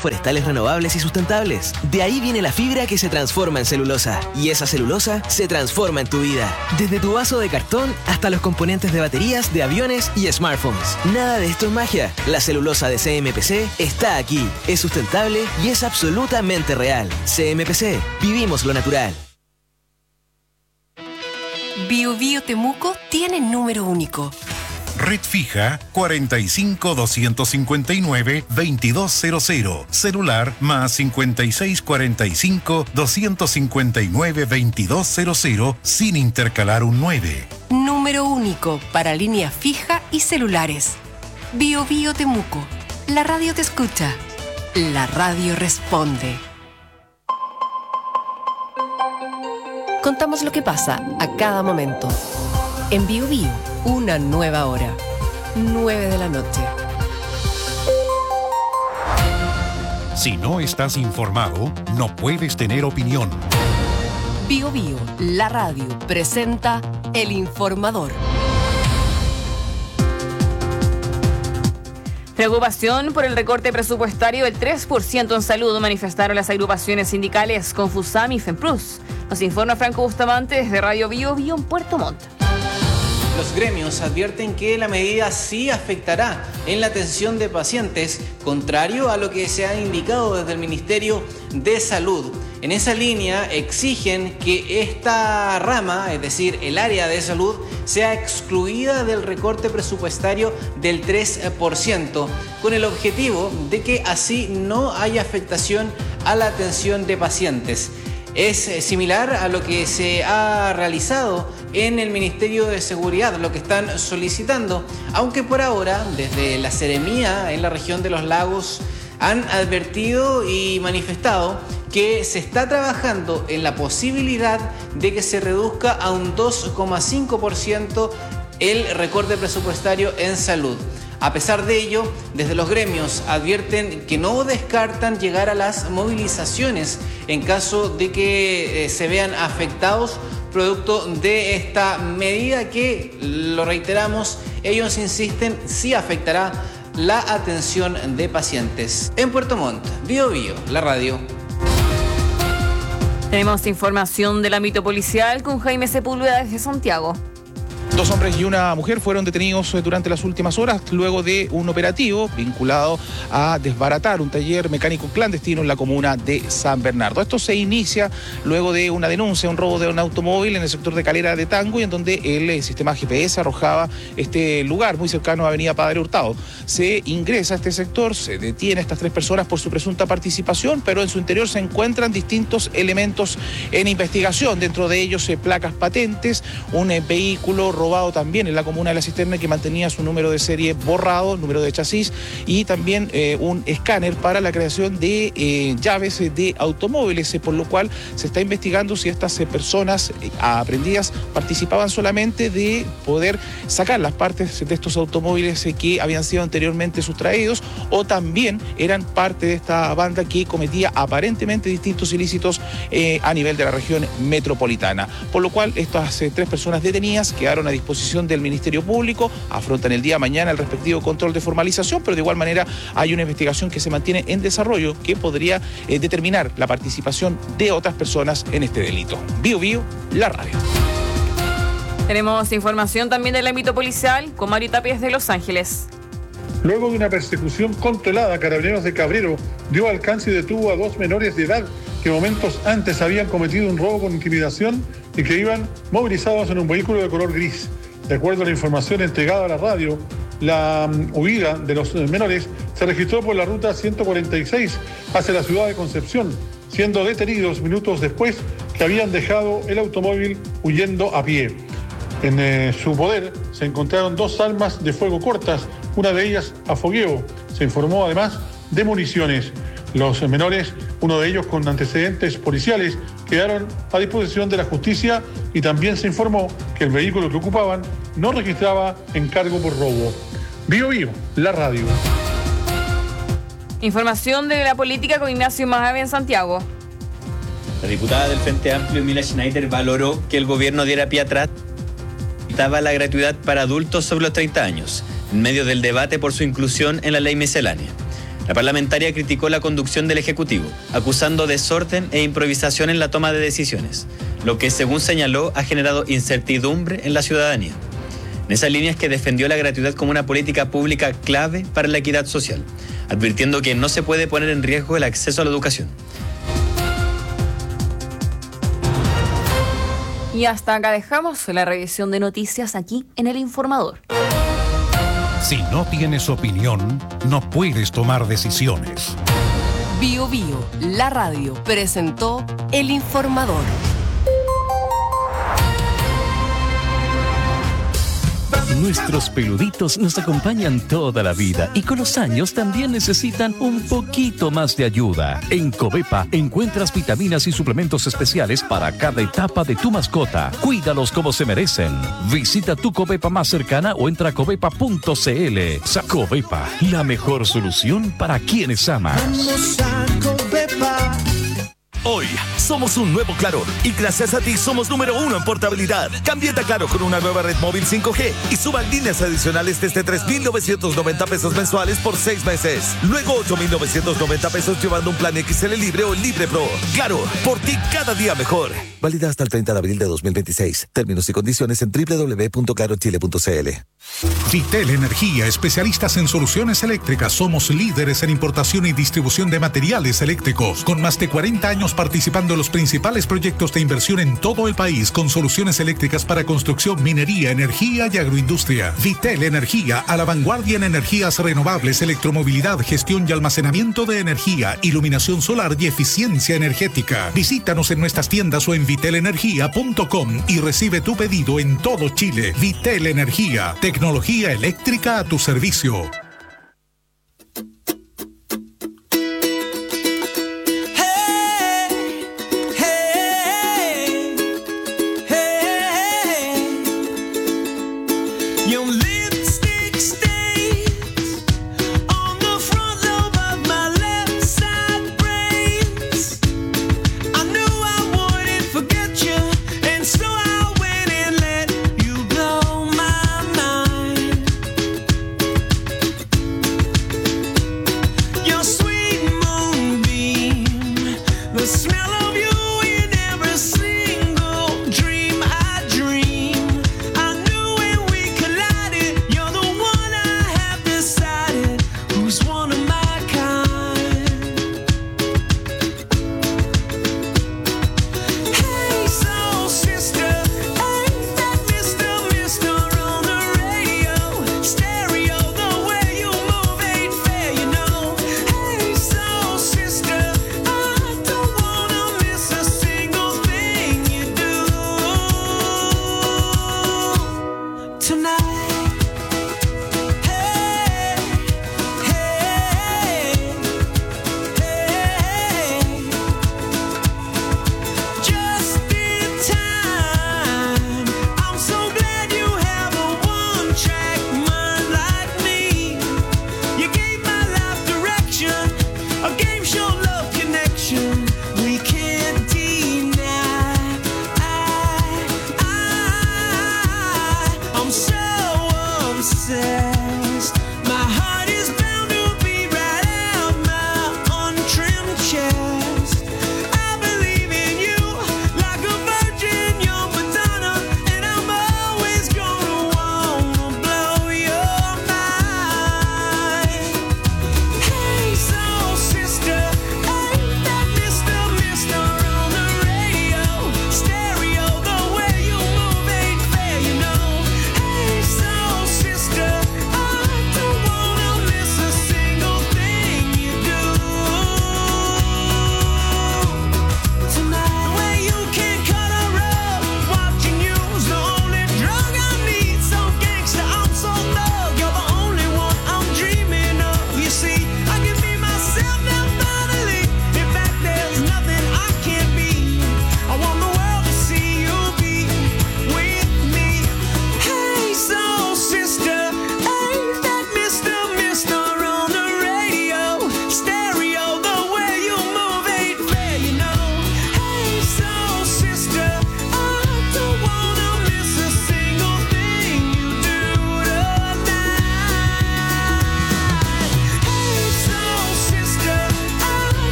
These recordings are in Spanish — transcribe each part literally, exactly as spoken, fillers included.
forestales renovables y sustentables. De ahí viene la fibra que se transforma en celulosa. Y esa celulosa se transforma en tu vida. Desde tu vaso de cartón hasta los componentes de baterías de aviones y smartphones. Nada de esto es magia. La celulosa de C M P C está aquí. Es sustentable y es absolutamente real. C M P C. Vivimos lo natural. Bio Bio Temuco tiene número único. Red fija cuarenta y cinco, doscientos cincuenta y nueve, veintidós cero cero. Celular más cincuenta y seis, cuarenta y cinco, doscientos cincuenta y nueve, veintidós cero cero sin intercalar un nueve. Número único para línea fija y celulares. Bio Bio Temuco. La radio te escucha. La radio responde. Contamos lo que pasa a cada momento. En Bio Bio, una nueva hora. nueve de la noche. Si no estás informado, no puedes tener opinión. Bio Bio, la radio, presenta El Informador. Preocupación por el recorte presupuestario del tres por ciento en salud manifestaron las agrupaciones sindicales Confusam y FEMPRUS. Nos informa Franco Bustamante desde Radio Bio Bio en Puerto Montt. Los gremios advierten que la medida sí afectará en la atención de pacientes, contrario a lo que se ha indicado desde el Ministerio de Salud. En esa línea exigen que esta rama, es decir, el área de salud, sea excluida del recorte presupuestario del tres por ciento, con el objetivo de que así no haya afectación a la atención de pacientes. Es similar a lo que se ha realizado en el Ministerio de Seguridad, lo que están solicitando, aunque por ahora, desde la Seremía en la región de los Lagos, han advertido y manifestado que se está trabajando en la posibilidad de que se reduzca a un dos coma cinco por ciento el recorte presupuestario en salud. A pesar de ello, desde los gremios advierten que no descartan llegar a las movilizaciones en caso de que eh, se vean afectados producto de esta medida que, lo reiteramos, ellos insisten, sí afectará la atención de pacientes. En Puerto Montt, Bio Bio, la radio. Tenemos información del ámbito policial con Jaime Sepúlveda desde Santiago. Dos hombres y una mujer fueron detenidos durante las últimas horas luego de un operativo vinculado a desbaratar un taller mecánico clandestino en la comuna de San Bernardo. Esto se inicia luego de una denuncia, un robo de un automóvil en el sector de Calera de Tango, y en donde el sistema G P S arrojaba este lugar muy cercano a Avenida Padre Hurtado. Se ingresa a este sector, se detiene a estas tres personas por su presunta participación, pero en su interior se encuentran distintos elementos en investigación, dentro de ellos eh, placas patentes, un eh, vehículo robado también en la comuna de La Cisterna que mantenía su número de serie borrado, número de chasis, y también eh, un escáner para la creación de eh, llaves de automóviles, eh, por lo cual se está investigando si estas eh, personas eh, aprehendidas participaban solamente de poder sacar las partes de estos automóviles eh, que habían sido anteriormente sustraídos, o también eran parte de esta banda que cometía aparentemente distintos ilícitos eh, a nivel de la región metropolitana. Por lo cual estas eh, tres personas detenidas quedaron a disposición del Ministerio Público, afrontan el día de mañana el respectivo control de formalización, pero de igual manera hay una investigación que se mantiene en desarrollo que podría eh, determinar la participación de otras personas en este delito. Bio Bio, la radio. Tenemos información también del ámbito policial con Mario Tapias de Los Ángeles. Luego de una persecución controlada, Carabineros de Cabrero dio alcance y detuvo a dos menores de edad que momentos antes habían cometido un robo con intimidación y que iban movilizados en un vehículo de color gris. De acuerdo a la información entregada a la radio, la um, huida de los menores se registró por la ruta ciento cuarenta y seis hacia la ciudad de Concepción, siendo detenidos minutos después que habían dejado el automóvil huyendo a pie. En eh, su poder se encontraron dos armas de fuego cortas, una de ellas a fogueo. Se informó además de municiones. Los menores, uno de ellos con antecedentes policiales, quedaron a disposición de la justicia, y también se informó que el vehículo que ocupaban no registraba encargo por robo. Bio Bio, la radio. Información de la política con Ignacio Mahave en Santiago. La diputada del Frente Amplio, Mila Schneider, valoró que el gobierno diera pie atrás daba la gratuidad para adultos sobre los treinta años, en medio del debate por su inclusión en la ley miscelánea. La parlamentaria criticó la conducción del Ejecutivo, acusando desorden e improvisación en la toma de decisiones, lo que, según señaló, ha generado incertidumbre en la ciudadanía. En esas líneas que defendió la gratuidad como una política pública clave para la equidad social, advirtiendo que no se puede poner en riesgo el acceso a la educación. Y hasta acá dejamos la revisión de noticias aquí en El Informador. Si no tienes opinión, no puedes tomar decisiones. Bio Bio, la radio, presentó El Informador. Nuestros peluditos nos acompañan toda la vida y con los años también necesitan un poquito más de ayuda. En Covepa encuentras vitaminas y suplementos especiales para cada etapa de tu mascota. Cuídalos como se merecen. Visita tu Covepa más cercana o entra a covepa punto cl. Covepa, la mejor solución para quienes amas. Vamos a Covepa. Hoy somos un nuevo Claro y gracias a ti somos número uno en portabilidad. Cámbiate a Claro con una nueva red móvil cinco G y suban líneas adicionales desde tres mil novecientos noventa pesos mensuales por seis meses. Luego ocho mil novecientos noventa pesos llevando un plan X L Libre o Libre Pro. Claro, por ti cada día mejor. Válida hasta el treinta de abril de dos mil veintiséis. Términos y condiciones en doble u doble u doble u punto claro chile punto c l. Vitel Energía, especialistas en soluciones eléctricas. Somos líderes en importación y distribución de materiales eléctricos. Con más de cuarenta años participando en los principales proyectos de inversión en todo el país, con soluciones eléctricas para construcción, minería, energía y agroindustria. Vitel Energía, a la vanguardia en energías renovables, electromovilidad, gestión y almacenamiento de energía, iluminación solar y eficiencia energética. Visítanos en nuestras tiendas o en vitel energía punto com y recibe tu pedido en todo Chile. Vitel Energía, tecnología eléctrica a tu servicio.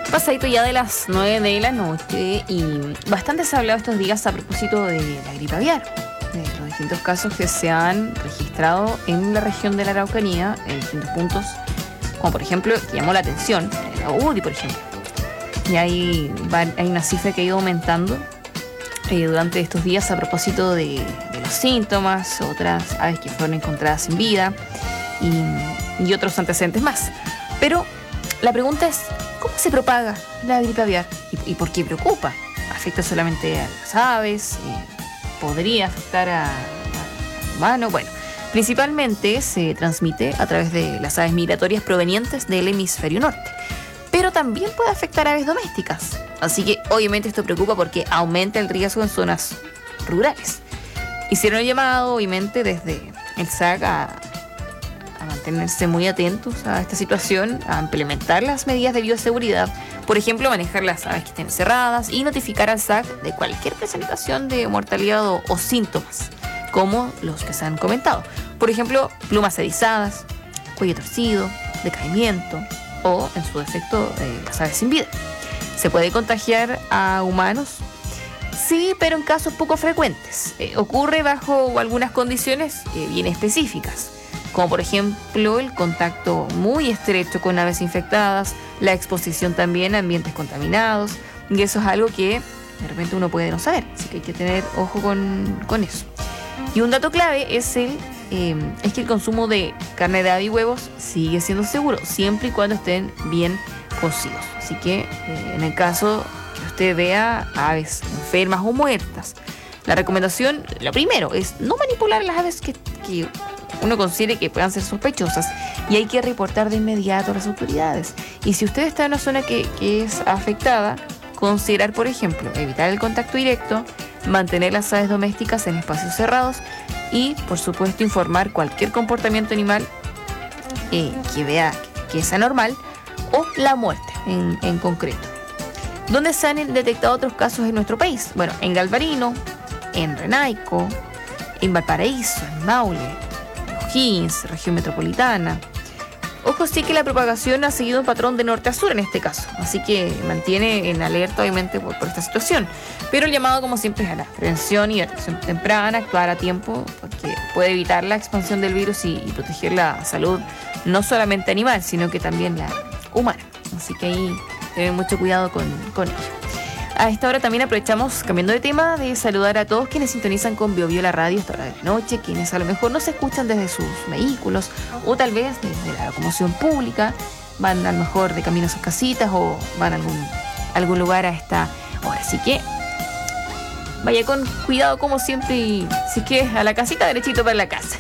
Pasadito ya de las nueve de la noche y bastante se ha hablado estos días a propósito de la gripe aviar, de los distintos casos que se han registrado en la región de la Araucanía, en distintos puntos, como por ejemplo, que llamó la atención, la U D I, por ejemplo. Y hay, hay una cifra que ha ido aumentando eh, durante estos días a propósito de, de los síntomas, otras aves que fueron encontradas sin vida y, y otros antecedentes más. Pero la pregunta es, ¿cómo se propaga la gripe aviar? ¿Y, y por qué preocupa? ¿Afecta solamente a las aves? ¿Podría afectar a, a, a humanos? Bueno, principalmente se transmite a través de las aves migratorias provenientes del hemisferio norte. Pero también puede afectar a aves domésticas. Así que obviamente esto preocupa porque aumenta el riesgo en zonas rurales. Hicieron el llamado, obviamente, desde el S A C a, a mantenerse muy atentos a esta situación, a implementar las medidas de bioseguridad. Por ejemplo, manejar las aves que estén cerradas y notificar al S A C de cualquier presentación de mortalidad o, o síntomas, como los que se han comentado. Por ejemplo, plumas erizadas, cuello torcido, decaimiento o, en su defecto, eh, las aves sin vida. ¿Se puede contagiar a humanos? Sí, pero en casos poco frecuentes. Eh, ocurre bajo algunas condiciones eh, bien específicas, como por ejemplo el contacto muy estrecho con aves infectadas, la exposición también a ambientes contaminados, y eso es algo que de repente uno puede no saber, así que hay que tener ojo con, con eso. Y un dato clave es el eh, es que el consumo de carne de ave y huevos sigue siendo seguro, siempre y cuando estén bien cocidos. Así que eh, en el caso que usted vea aves enfermas o muertas, la recomendación, lo primero, es no manipular las aves que, que uno considere que puedan ser sospechosas, y hay que reportar de inmediato a las autoridades. Y si usted está en una zona que, que es afectada, considerar, por ejemplo, evitar el contacto directo, mantener las aves domésticas en espacios cerrados y, por supuesto, informar cualquier comportamiento animal eh, que vea que es anormal o la muerte en, en concreto. ¿Dónde se han detectado otros casos en nuestro país? Bueno, en Galvarino, en Renaico, en Valparaíso, en Maule, en O'Higgins, región metropolitana. Ojo, sí que la propagación ha seguido un patrón de norte a sur en este caso, así que mantiene en alerta obviamente por, por esta situación. Pero el llamado, como siempre, es a la prevención y detección temprana, actuar a tiempo, porque puede evitar la expansión del virus y, y proteger la salud no solamente animal, sino que también la humana. Así que ahí tener mucho cuidado con, con ello. A esta hora también aprovechamos, cambiando de tema, de saludar a todos quienes sintonizan con Bio Bio la radio a esta hora de la noche, quienes a lo mejor no se escuchan desde sus vehículos o tal vez desde la locomoción pública, van a lo mejor de camino a sus casitas o van a algún, algún lugar a esta hora. Así que vaya con cuidado como siempre y si es que a la casita, derechito para la casa.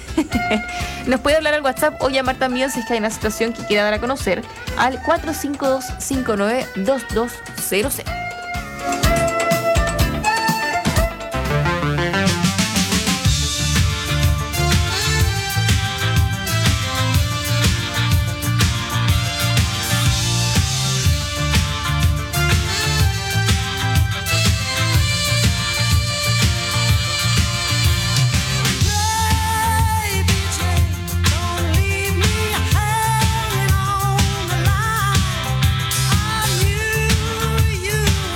Nos puede hablar al WhatsApp o llamar también si es que hay una situación que quiera dar a conocer al cuatro cinco dos, cinco nueve, dos dos cero cero. You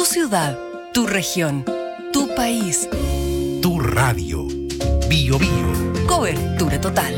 ciudad, tu región, tu país. Tu radio. Bio Bio. Cobertura total.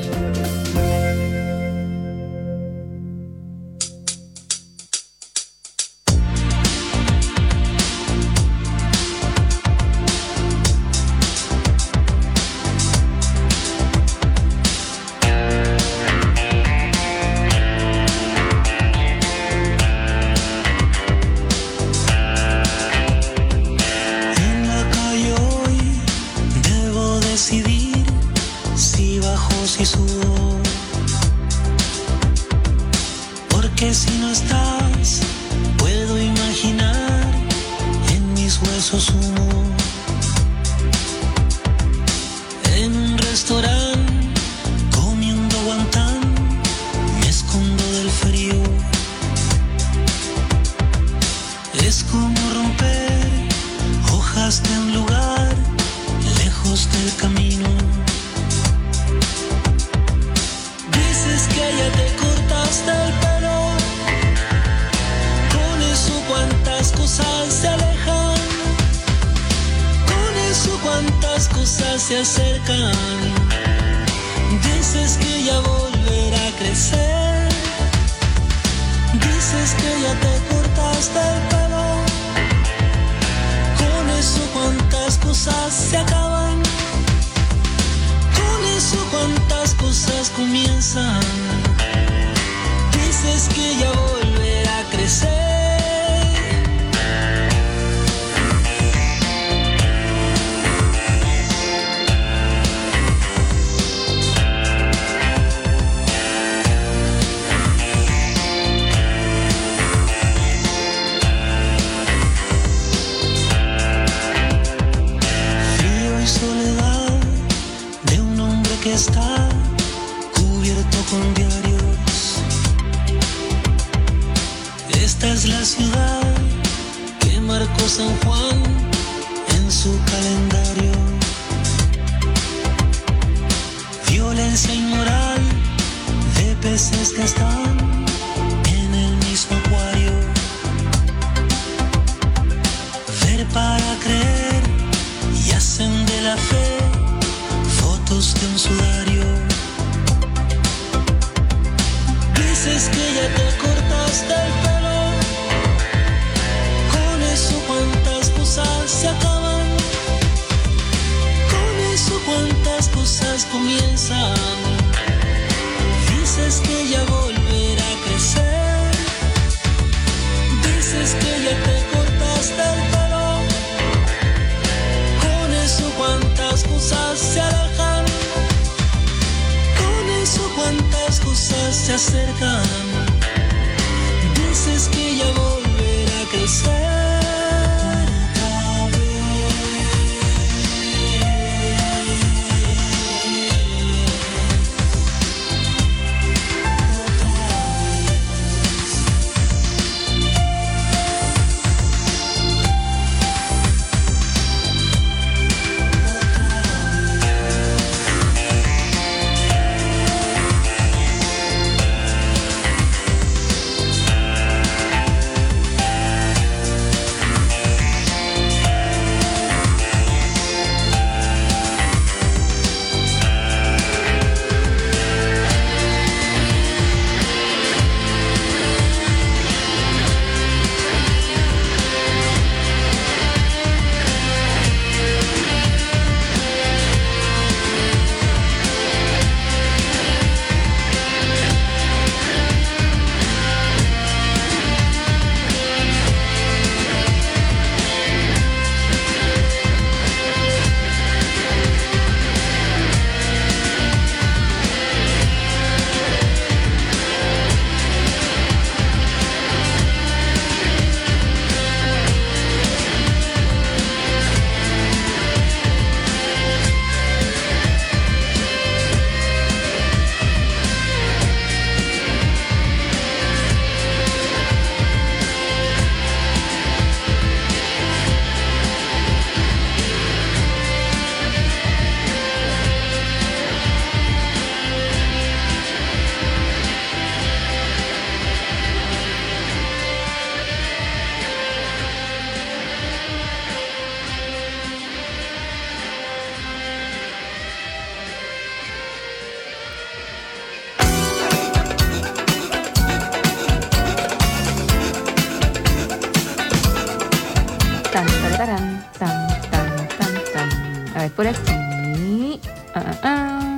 tan, tararán, tan, tan, tan, tan. A ver, por aquí. Ah, ah, ah.